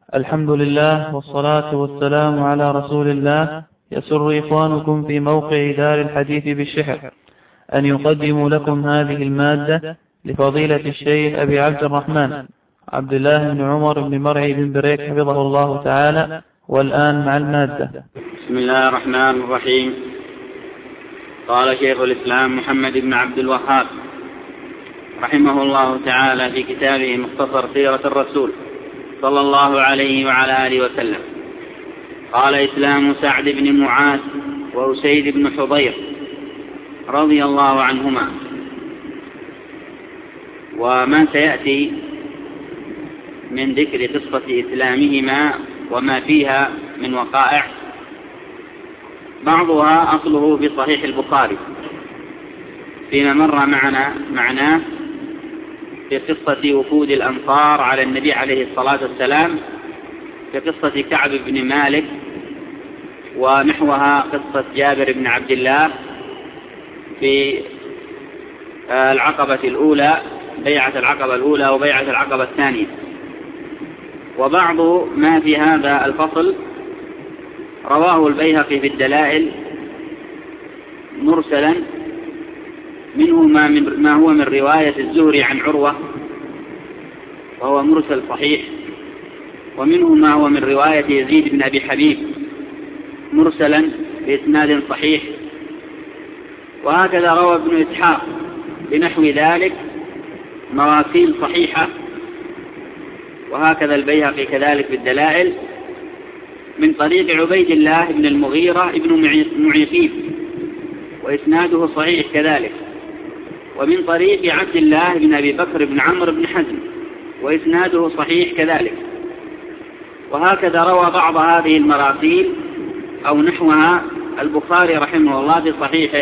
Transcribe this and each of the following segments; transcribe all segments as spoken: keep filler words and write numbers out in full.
الحمد لله والصلاة والسلام على رسول الله. يسر إخوانكم في موقع دار الحديث بالشحر أن يقدموا لكم هذه المادة لفضيلة الشيخ أبي عبد الرحمن عبد الله بن عمر بن مرعي بن بريك حفظه الله تعالى. والآن مع المادة. بسم الله الرحمن الرحيم. قال شيخ الإسلام محمد بن عبد الوهاب رحمه الله تعالى في كتابه مختصر سيرة الرسول صلى الله عليه وعلى آله وسلم: قال إسلام سعد بن معاذ وأسيد بن حضير رضي الله عنهما. وما سيأتي من ذكر قصة إسلامهما وما فيها من وقائع بعضها أصله في صحيح البخاري فيما مر معنا معناه في قصة وفود الأنصار على النبي عليه الصلاة والسلام، في قصة كعب بن مالك، ونحوها قصة جابر بن عبد الله في العقبة الأولى، بيعة العقبة الأولى وبيعة العقبة الثانية. وبعض ما في هذا الفصل رواه البيهقي في الدلائل مرسلا، منه ما, من ما هو من رواية الزهري عن عروة وهو مرسل صحيح، ومنه ما هو من رواية يزيد بن أبي حبيب مرسلا بإسناد صحيح. وهكذا روى ابن إسحاق بنحو ذلك مراسيل صحيحة، وهكذا البيهقي كذلك في الدلائل من طريق عبيد الله بن المغيرة بن معيقيب وإسناده صحيح كذلك، ومن طريق عبد الله بن أبي بكر بن عمرو بن حزم وإسناده صحيح كذلك. وهكذا روى بعض هذه المراسيل أو نحوها البخاري رحمه الله في صحيحه.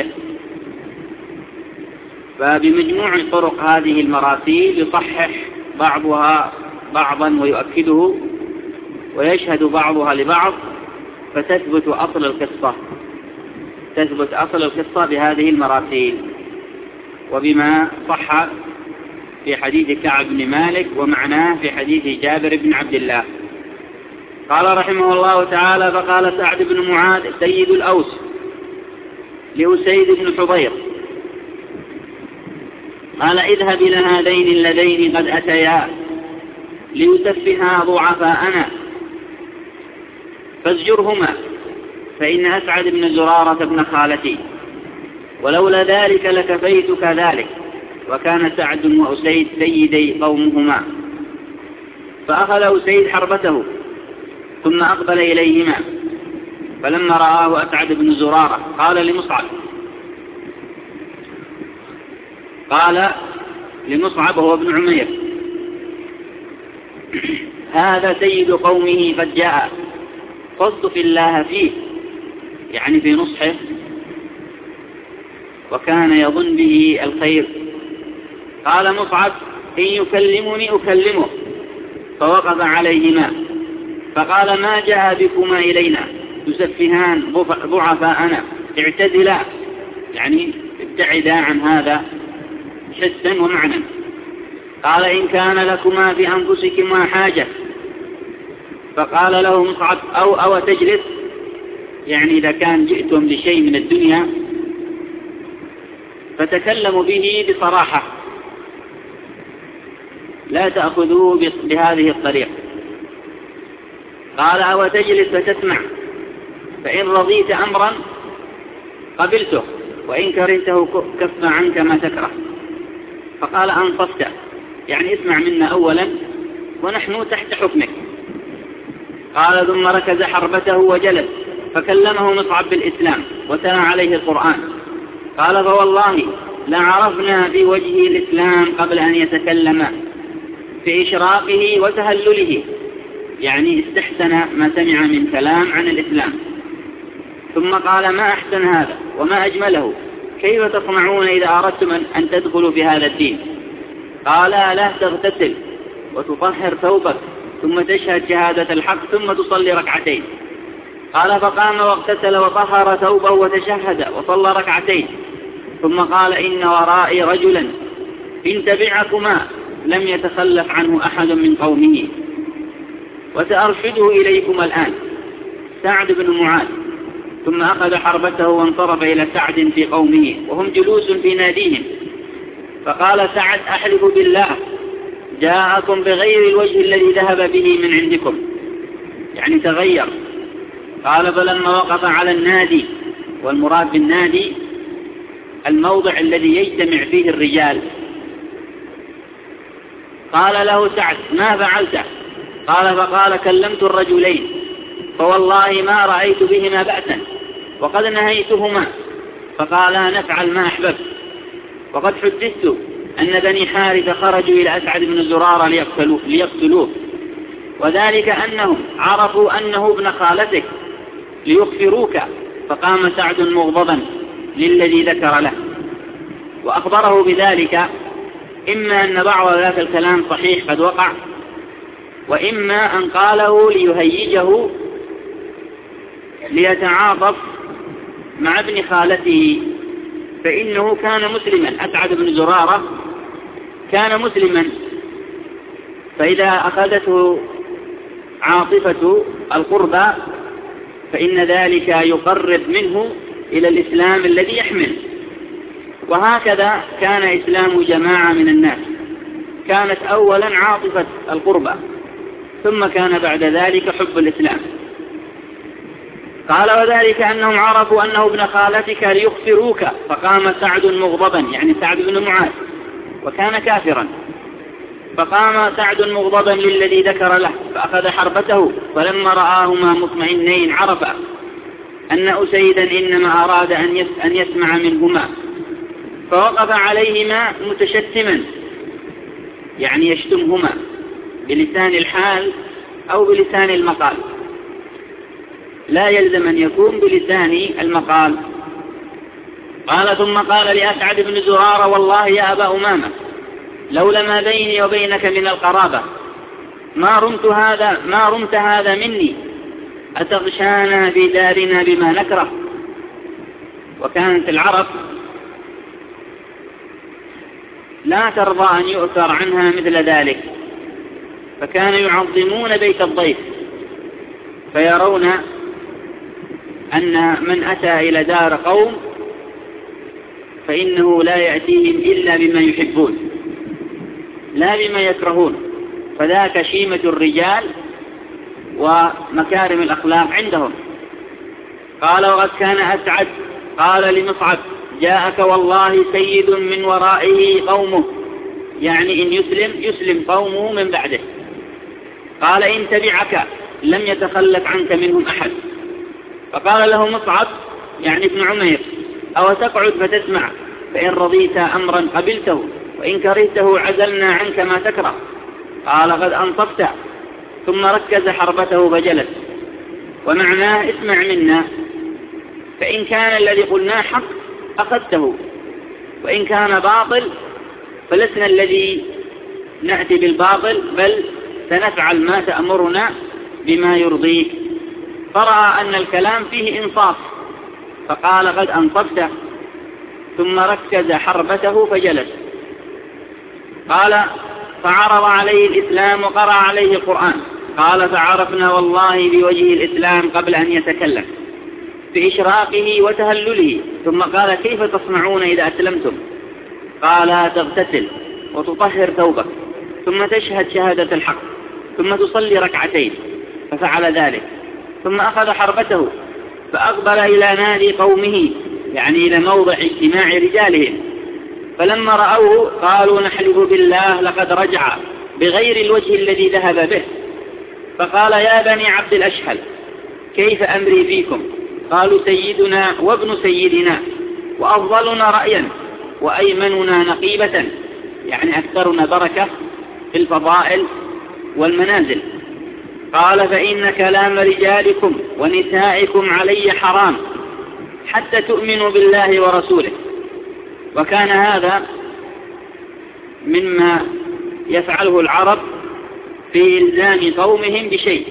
فبمجموع طرق هذه المراسيل يصحح بعضها بعضا ويؤكده، ويشهد بعضها لبعض، فتثبت أصل القصة تثبت أصل القصة بهذه المراسيل وبما صح في حديث كعب بن مالك ومعناه في حديث جابر بن عبد الله. قال رحمه الله تعالى: فقال سعد بن معاذ سيد الأوس لأسيد بن حضير: قال اذهب إلى هذين اللذين قد أتيا ليسفها ضعفاءنا فازجرهما، فإن أسعد بن زرارة ابن خالتي، ولولا ذلك لكفيتك ذلك. وكان سعد وأسيد سيدي قومهما. فأخذ أسيد حربته ثم أقبل إليهما، فلما رآه أسعد بن زرارة قال لمصعب قال لمصعب وهو ابن عمير: هذا سيد قومه قد جاء فاصدق الله فيه، يعني في نصحه، وكان يظن به الخير. قال مصعب: إن يكلمني أكلمه. فوقف عليهما فقال: ما جاء بكما إلينا تسفهان ضعفاءنا؟ اعتزلا، يعني ابتعدا عن هذا حسا ومعنى. قال: إن كان لكما في أنفسكما حاجة. فقال له مصعب: أو أو تجلس، يعني إذا كان جئتم لشيء من الدنيا فتكلموا به بصراحة، لا تأخذوه بهذه الطريقة. قال: أو تجلس فتسمع، فإن رضيت أمرا قبلته، وإن كرهته كف عنك ما تكره. فقال: أنصفت، يعني اسمع منا أولا ونحن تحت حكمك. قال: ثم ركز حربته وجلس، فكلمه مصعب بالإسلام وتلا عليه القرآن. قال: فوالله لعرفنا في وجهه الإسلام قبل أن يتكلم، في إشراقه وتهلله، يعني استحسن ما سمع من كلام عن الإسلام. ثم قال: ما أحسن هذا وما أجمله، كيف تصنعون إذا أردتم أن تدخلوا في هذا الدين؟ قال: لا تغتسل وتطهر ثوبك ثم تشهد شهادة الحق ثم تصلي ركعتين. قال: فقام واغتسل وطهر ثوبه وتشهد وصلى ركعتين، ثم قال: إن ورائي رجلا إن تبعكما لم يتخلف عنه أحد من قومه. وسأرشده إليكم الآن. سعد بن معاذ. ثم أخذ حربته وانصرف إلى سعد في قومه وهم جلوس في ناديهم، فقال سعد: أحلف بالله جاءكم بغير الوجه الذي ذهب به من عندكم، يعني تغير. قال: فلما وقف على النادي، والمراد بالنادي الموضع الذي يجتمع فيه الرجال، قال له سعد: ما فعلت؟ قال: فقال: كلمت الرجلين فوالله ما رأيت بهما بأسا وقد نهيتهما، فقال: نفعل ما أحببت. وقد حدثت أن بني حارثة خرجوا إلى أسعد بن زرارة ليقتلوه, ليقتلوه وذلك أنهم عرفوا أنه ابن خالتك ليخفروك، فقام سعد مغضبا للذي ذكر له وأخبره بذلك، إما أن بعض ذاك الكلام صحيح قد وقع، وإما أن قاله ليهيجه ليتعاطف مع ابن خالته، فإنه كان مسلما. أسعد بن زرارة كان مسلما، فإذا أخذته عاطفة القربى فإن ذلك يقرب منه إلى الإسلام الذي يحمل. وهكذا كان إسلام جماعة من الناس، كانت أولا عاطفة القربى، ثم كان بعد ذلك حب الإسلام. قال: وذلك أنهم عرفوا أنه ابن خالتك ليخفروك، فقام سعد مغضبا، يعني سعد بن معاذ، وكان كافرا، فقام سعد مغضبا للذي ذكر له فأخذ حربته، فلما رآهما مطمئنين عرف أن أسيدا إنما أراد أن يسمع منهما، فوقف عليهما متشتما، يعني يشتمهما بلسان الحال أو بلسان المقال، لا يلزم أن يكون بلسان المقال. قال: ثم قال لأسعد بن زرارة: والله يا أبا أمامة لولا ما بيني وبينك من القرابة ما رمت هذا ما رمت هذا مني، أتغشانا في دارنا بما نكره. وكانت العرب لا ترضى أن يؤثر عنها مثل ذلك، فكانوا يعظمون بيت الضيف، فيرون أن من أتى إلى دار قوم فإنه لا يأتيهم إلا بما يحبون لا بما يكرهون، فذاك شيمة الرجال ومكارم الأخلاق عندهم. قال: وقد كان أسعد قال لمصعب: جاءك والله سيد من ورائه قومه، يعني إن يسلم يسلم قومه من بعده. قال: إن تبعك لم يتخلف عنك منهم أحد. فقال له مصعب، يعني ابن عمير: أو تقعد فتسمع، فإن رضيت أمرا قبلته وإن كرهته عزلنا عنك ما تكره. قال: قد أنصفت. ثم ركز حربته فجلس. ومعناه: اسمع منا، فإن كان الذي قلناه حق أخذته، وإن كان باطل فلسنا الذي نأتي بالباطل، بل سنفعل ما تأمرنا بما يرضيك. فرأى أن الكلام فيه إنصاف، فقال: قد أنصفت. ثم ركز حربته فجلس. قال: فعرض عليه الإسلام وقرأ عليه القرآن. قال: فعرفنا والله بوجه الإسلام قبل أن يتكلم بإشراقه وتهلله. ثم قال: كيف تصنعون إذا أسلمتم؟ قال: تغتسل وتطهر ثوبك، ثم تشهد شهادة الحق، ثم تصلي ركعتين. ففعل ذلك، ثم أخذ حربته فأقبل إلى نادي قومه، يعني إلى موضع اجتماع رجالهم. فلما رأوه قالوا: نحلف بالله لقد رجع بغير الوجه الذي ذهب به. فقال: يا بني عبد الأشهل كيف أمري فيكم؟ قالوا: سيدنا وابن سيدنا، وأفضلنا رأيا، وأيمننا نقيبة، يعني أكثرنا بركة في الفضائل والمنازل. قال: فإن كلام رجالكم ونسائكم علي حرام حتى تؤمنوا بالله ورسوله. وكان هذا مما يفعله العرب في إلزام قومهم بشيء،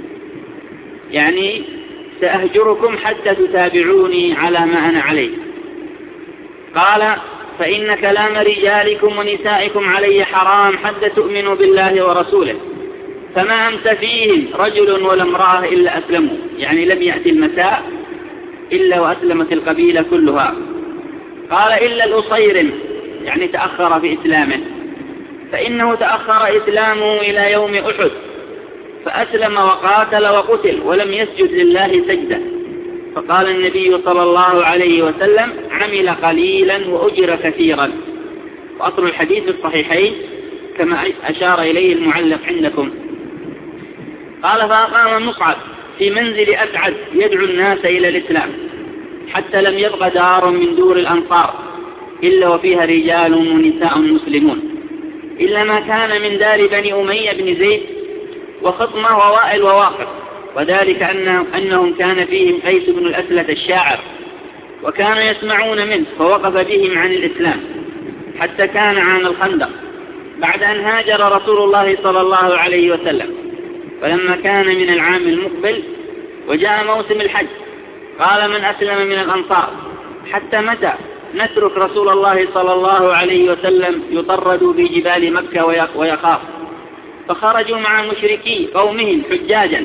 يعني سأهجركم حتى تتابعوني على ما أنا عليه. قال: فإن كلام رجالكم ونسائكم علي حرام حتى تؤمنوا بالله ورسوله. فما أمس فيهم رجل ولا امرأة إلا أسلموا، يعني لم يأتي المساء إلا وأسلمت القبيلة كلها. قال إلا الأصيرم، يعني تأخر في إسلامه، فإنه تأخر إسلامه إلى يوم أحد، فأسلم وقاتل وقتل ولم يسجد لله سجدة. فقال النبي صلى الله عليه وسلم: عمل قليلا وأجر كثيرا. وأصل الحديث الصحيحين كما أشار إليه المعلق عندكم. قال: فأقام مصعب في منزل أسعد يدعو الناس إلى الإسلام، حتى لم يبق دار من دور الأنصار إلا وفيها رجال ونساء مسلمون، إلا ما كان من دار بني أمية بن زيد وخطمة ووائل وواقف، وذلك أنهم كان فيهم قيس بن الأسلة الشاعر، وكانوا يسمعون منه، فوقف بهم عن الإسلام حتى كان عام الخندق، بعد أن هاجر رسول الله صلى الله عليه وسلم. فلما كان من العام المقبل وجاء موسم الحج، قال: من أسلم من الأنصار حتى متى نترك رسول الله صلى الله عليه وسلم يطرد في جبال مكة ويخاف؟ فخرجوا مع مشركي قومهم حجاجا.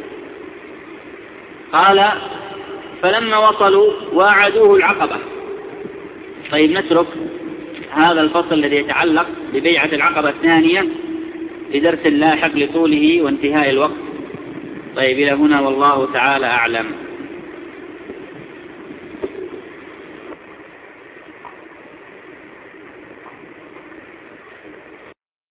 قال: فلما وصلوا واعدوه العقبة. طيب، نترك هذا الفصل الذي يتعلق ببيعة العقبة الثانية لدرس لاحق لطوله وانتهاء الوقت. طيب، إلى هنا والله تعالى أعلم.